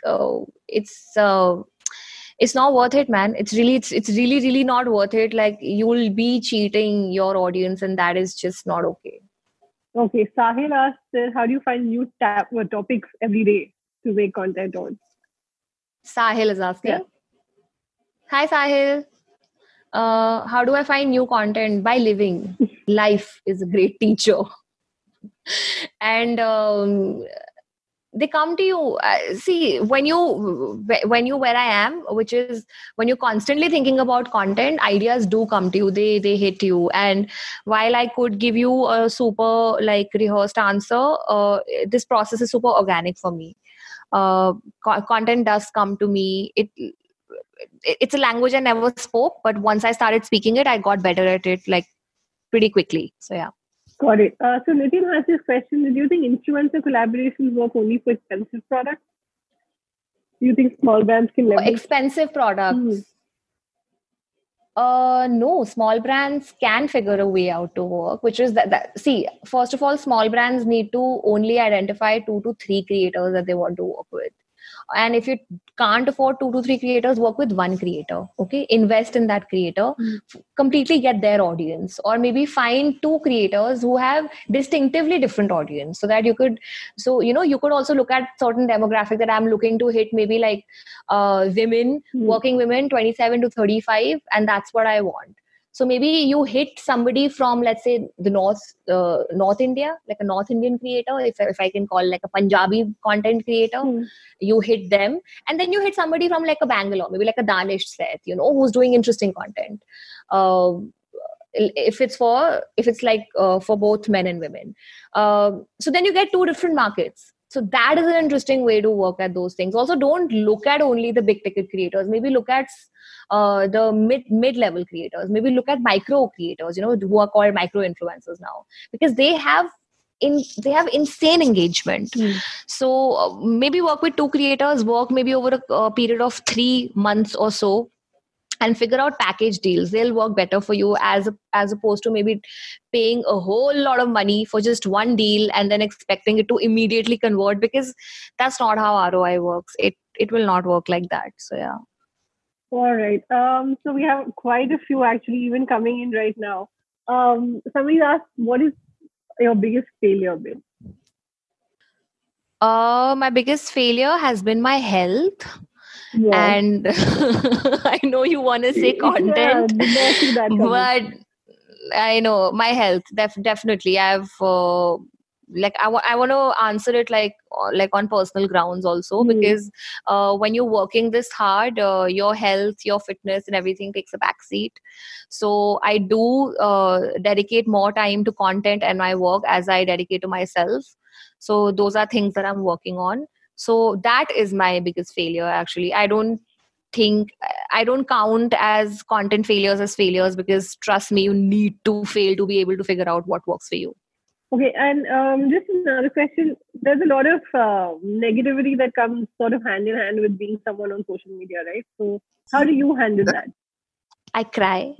it's not worth it, man. It's really not worth it. Like you'll be cheating your audience, and that is just not okay. Okay, Sahil asked, how do you find new topics every day to make content on? Sahil is asking. Hi, Sahil. How do I find new content? By living. Life is a great teacher. And they come to you. See, when you where I am, which is when you're constantly thinking about content, ideas do come to you. They hit you. And while I could give you a super like rehearsed answer, this process is super organic for me. Content does come to me. It's a language I never spoke, but once I started speaking it, I got better at it like pretty quickly. So yeah. Got it. So Nitin has this question. Do you think influencer collaborations work only for expensive products? Do you think small brands can leverage expensive products? No, small brands can figure a way out to work, which is that. See, first of all, small brands need to only identify 2 to 3 creators that they want to work with. And if you can't afford 2 to 3 creators, work with 1 creator. Okay, invest in that creator, completely get their audience, or maybe find 2 creators who have distinctively different audience, so that you could also look at certain demographic that I'm looking to hit, maybe like women, working women, 27 to 35, and that's what I want. So maybe you hit somebody from, let's say, the North India, like a North Indian creator, if I can call like a Punjabi content creator, you hit them. And then you hit somebody from like a Bangalore, maybe like a Danish Seth, who's doing interesting content. If it's like for both men and women. So then you get 2 different markets. So that is an interesting way to work at those things. Also, don't look at only the big ticket creators. Maybe look at the mid-level creators. Maybe look at micro creators, who are called micro influencers now, because they have insane engagement. So maybe work with 2 creators, work maybe over a period of 3 months or so, and figure out package deals. They'll work better for you as opposed to maybe paying a whole lot of money for just 1 deal and then expecting it to immediately convert, because that's not how ROI works. It will not work like that. So yeah. All right. So we have quite a few actually even coming in right now. Somebody asked, what is your biggest failure been? My biggest failure has been my health. Yeah. And I know you want to say content, but I know my health definitely. I've I want to answer it like on personal grounds also, because when you're working this hard, your health, your fitness, and everything takes a backseat. So I do dedicate more time to content and my work as I dedicate to myself. So those are things that I'm working on. So that is my biggest failure, actually. I don't count as content failures as failures, because trust me, you need to fail to be able to figure out what works for you. Okay, and just another question. There's a lot of negativity that comes sort of hand in hand with being someone on social media, right? So how do you handle that? I cry.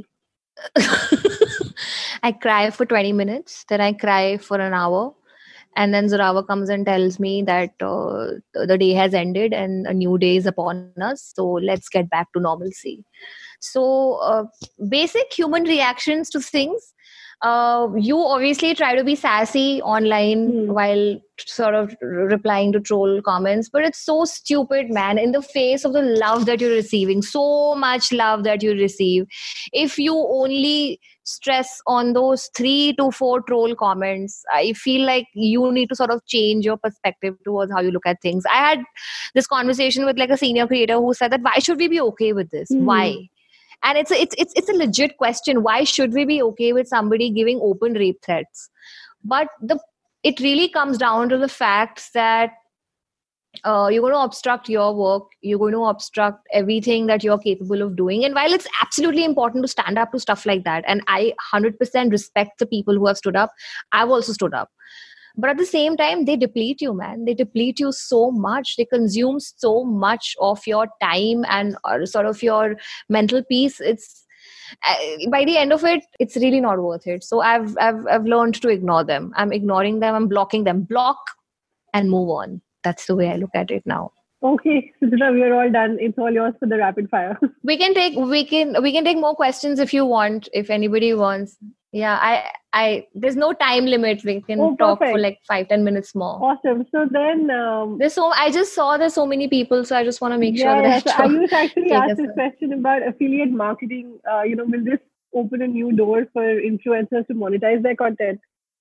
I cry for 20 minutes, then I cry for an hour. And then Zorawa comes and tells me that the day has ended and a new day is upon us. So let's get back to normalcy. So basic human reactions to things. You obviously try to be sassy online while sort of replying to troll comments, but it's so stupid, man. In the face of the love that you're receiving, so much love that you receive, if you only stress on those 3 to 4 troll comments, I feel like you need to sort of change your perspective towards how you look at things. I had this conversation with like a senior creator who said that why should we be okay with this? Why? And it's a legit question. Why should we be okay with somebody giving open rape threats? But it really comes down to the facts that you're going to obstruct your work. You're going to obstruct everything that you're capable of doing. And while it's absolutely important to stand up to stuff like that, and I 100% respect the people who have stood up, I've also stood up. But at the same time, they deplete you, man. They deplete you so much. They consume so much of your time and sort of your mental peace. It's by the end of it, it's really not worth it. So I've learned to ignore them. I'm ignoring them. I'm blocking them. Block and move on. That's the way I look at it now. Okay, Suchita, we are all done. It's all yours for the rapid fire. We can take more questions if you want. If anybody wants. Yeah, I there's no time limit. We can talk for like 5-10 minutes more. Awesome. So then I just saw there's so many people, so I just want to make sure that so I used to actually ask this question about affiliate marketing. Will this open a new door for influencers to monetize their content?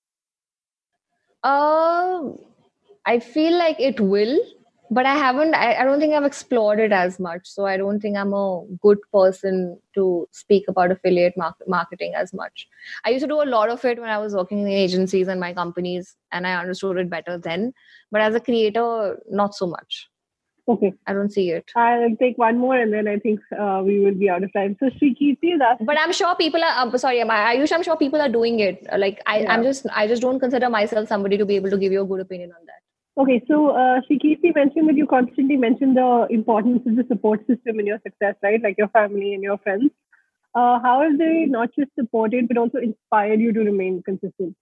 I feel like it will, but I don't think I've explored it as much. So I don't think I'm a good person to speak about affiliate marketing as much. I used to do a lot of it when I was working in agencies and my companies, and I understood it better then. But as a creator, not so much. Okay. I don't see it. I'll take one more and then I think we will be out of time. So Sri Kirti is asking. But I'm sure people are, Ayush, I'm sure people are doing it. I just don't consider myself somebody to be able to give you a good opinion on that. Okay, so Sri Kirti mentioned that you constantly mentioned the importance of the support system in your success, right? Like your family and your friends. How have they not just supported but also inspired you to remain consistent?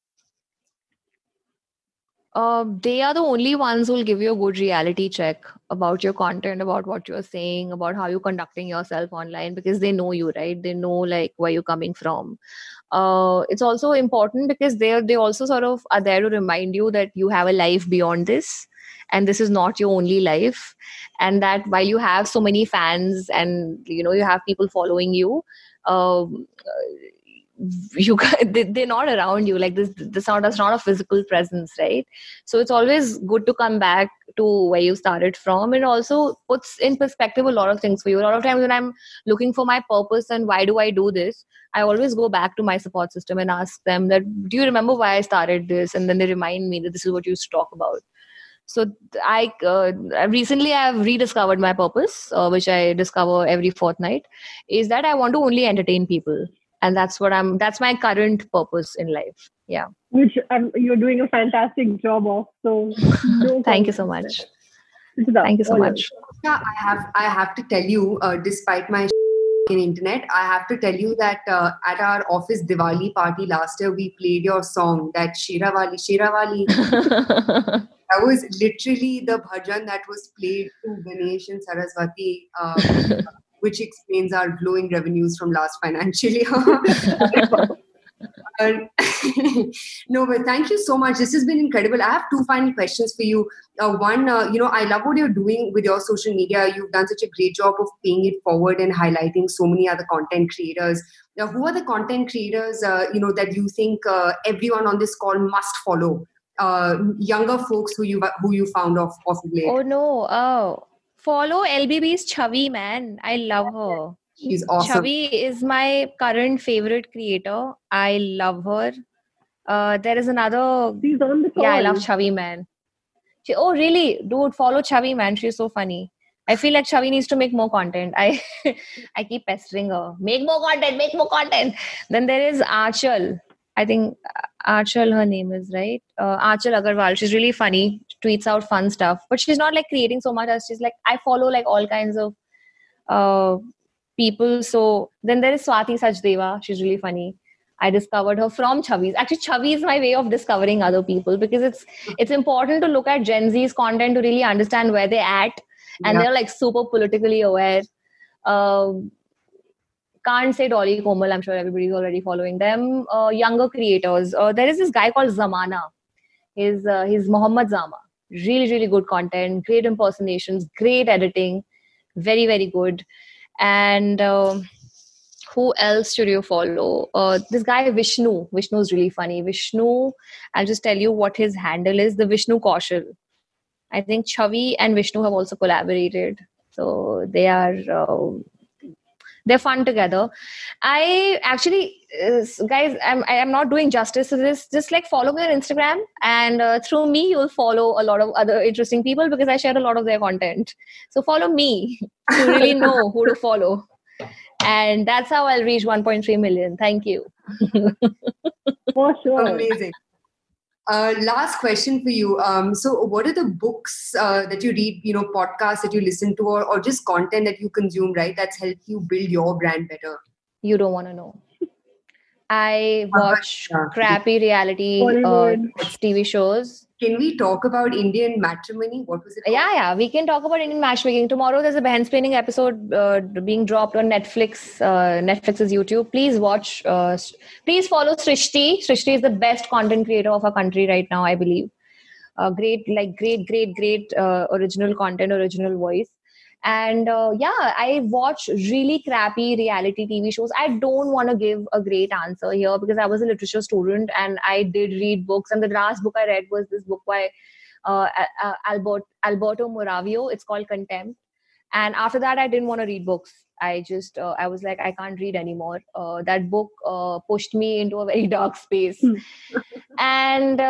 They are the only ones who will give you a good reality check about your content, about what you're saying, about how you're conducting yourself online, because they know you, right? They know like where you're coming from. It's also important because they also sort of are there to remind you that you have a life beyond this, and this is not your only life, and that while you have so many fans and you have people following you, they're not around you. Like that's not a physical presence, right? So it's always good to come back to where you started from, and also puts in perspective a lot of things for you. A lot of times when I'm looking for my purpose and why do I do this, I always go back to my support system and ask them that, do you remember why I started this? And then they remind me that this is what you used to talk about. So recently I've rediscovered my purpose, which I discover every fortnight, is that I want to only entertain people. And that's my current purpose in life. Yeah. Which you're doing a fantastic job of. So thank you so much. Thank you so much. Yeah, I have to tell you, despite my internet, I have to tell you that at our office Diwali party last year, we played your song, that Sherawali. That was literally the bhajan that was played to Ganesh and Saraswati, which explains our glowing revenues from last financial year. No, but thank you so much. This has been incredible. I have 2 final questions for you. One, I love what you're doing with your social media. You've done such a great job of paying it forward and highlighting so many other content creators. Now, who are the content creators, that you think everyone on this call must follow? Younger folks who you found of late. Oh no! Follow LBB's Chavi, man. I love her. She's awesome. Chavi is my current favorite creator. I love her. There is another. She's on the call. Yeah, I love Chavi, man. Oh, really? Dude, follow Chavi, man. She's so funny. I feel like Chavi needs to make more content. I keep pestering her. Make more content. Then there is Aanchal. I think Aanchal, her name is, right? Aanchal Agarwal. She's really funny. She tweets out fun stuff. But she's not like creating so much as she's like, I follow like all kinds of people. So then there is Swati Sachdeva. She's really funny. I discovered her from Chavi's. Actually, Chavi is my way of discovering other people, because it's important to look at Gen Z's content to really understand where they're at. And they're like super politically aware. Couple can't say Dolly Komal. I'm sure everybody's already following them. Younger creators. There is this guy called Zamana. He's Mohammad Zama. Really, really good content, great impersonations, great editing, very, very good. And who else should you follow? This guy Vishnu. Vishnu is really funny. Vishnu, I'll just tell you what his handle is. The Vishnu Kaushal. I think Chavi and Vishnu have also collaborated. So they're fun together. I actually, guys, I'm not doing justice to this. Just like follow me on Instagram, and through me you'll follow a lot of other interesting people because I share a lot of their content. So follow me to really know who to follow, and that's how I'll reach 1.3 million. Thank you. For sure. Amazing. Last question for you. So what are the books that you read, podcasts that you listen to, or just content that you consume, right, that's helped you build your brand better? You don't want to know. I watch crappy reality TV shows. Can we talk about Indian matrimony? What was it called? Yeah. We can talk about Indian matchmaking. Tomorrow there's a Mansplaining episode being dropped on Netflix, Netflix's YouTube. Please watch. Please follow Srishti. Srishti is the best content creator of our country right now, I believe. Great original content, original voice. And I watch really crappy reality TV shows. I don't want to give a great answer here because I was a literature student and I did read books. And the last book I read was this book by Alberto Moravio. It's called Contempt. And after that, I didn't want to read books. I was like, I can't read anymore. That book pushed me into a very dark space. And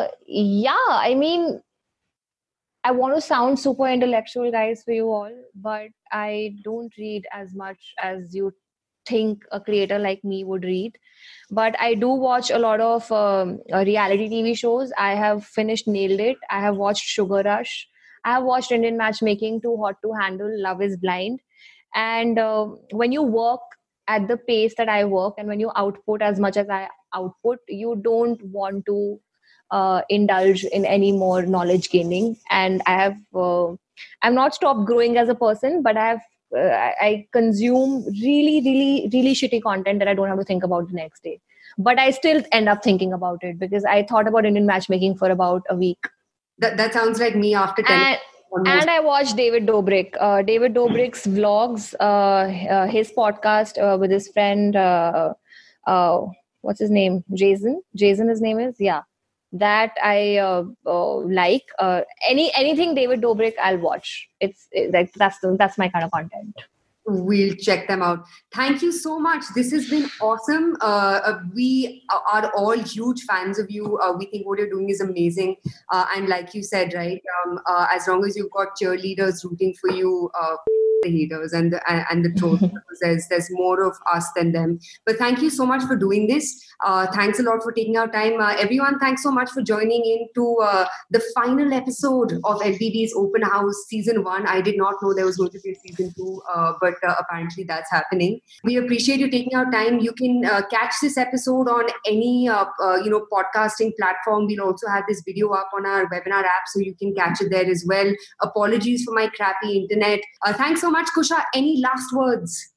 I mean, I want to sound super intellectual, guys, for you all, but I don't read as much as you think a creator like me would read. But I do watch a lot of reality TV shows. I have finished Nailed It. I have watched Sugar Rush. I have watched Indian Matchmaking, Too Hot to Handle, Love is Blind. And when you work at the pace that I work and when you output as much as I output, you don't want to indulge in any more knowledge gaining. And I'm not stopped growing as a person, but I consume really, really, really shitty content that I don't have to think about the next day. But I still end up thinking about it because I thought about Indian matchmaking for about a week. That sounds like me after 10. And I watched David Dobrik. David Dobrik's vlogs, his podcast with his friend, what's his name? Jason, his name is? Yeah. That I like. Anything David Dobrik, I'll watch. That's my kind of content. We'll check them out. Thank you so much. This has been awesome. We are all huge fans of you. We think what you're doing is amazing. And like you said, right, as long as you've got cheerleaders rooting for you, the haters and the trolls, there's more of us than them. But thank you so much for doing this. Thanks a lot for taking our time. Everyone, thanks so much for joining in to the final episode of LBB's Open House Season 1. I did not know there was going to be a Season 2, but apparently that's happening. We appreciate you taking our time. You can catch this episode on any podcasting platform. We'll also have this video up on our webinar app, so you can catch it there as well. Apologies for my crappy internet. Thanks so much, Kusha. Any last words?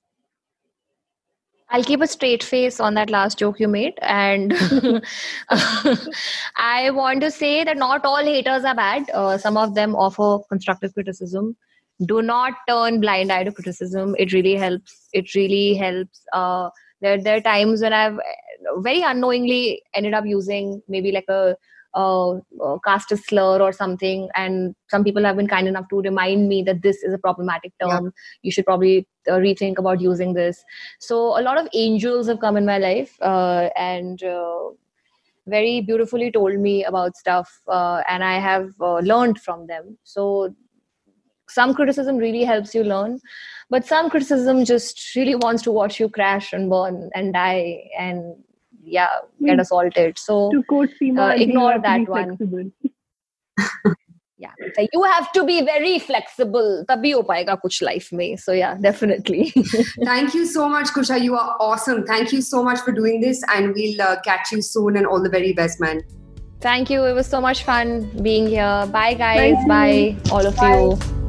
I'll keep a straight face on that last joke you made. And I want to say that not all haters are bad. Some of them offer constructive criticism. Do not turn blind eye to criticism. It really helps. There are times when I've very unknowingly ended up using maybe like a caste slur or something, and some people have been kind enough to remind me that this is a problematic term. Yeah. You should probably rethink about using this. So a lot of angels have come in my life and very beautifully told me about stuff, and I have learned from them. So some criticism really helps you learn, but some criticism just really wants to watch you crash and burn and die and get assaulted. So to quote Seema, ignore that one. Yeah, so you have to be very flexible. Tabhi ho paega kuch life mein. So yeah, definitely. Thank you so much, Kusha. You are awesome. Thank you so much for doing this, and we'll catch you soon. And all the very best, man. Thank you. It was so much fun being here. Bye, guys. Bye, all of you.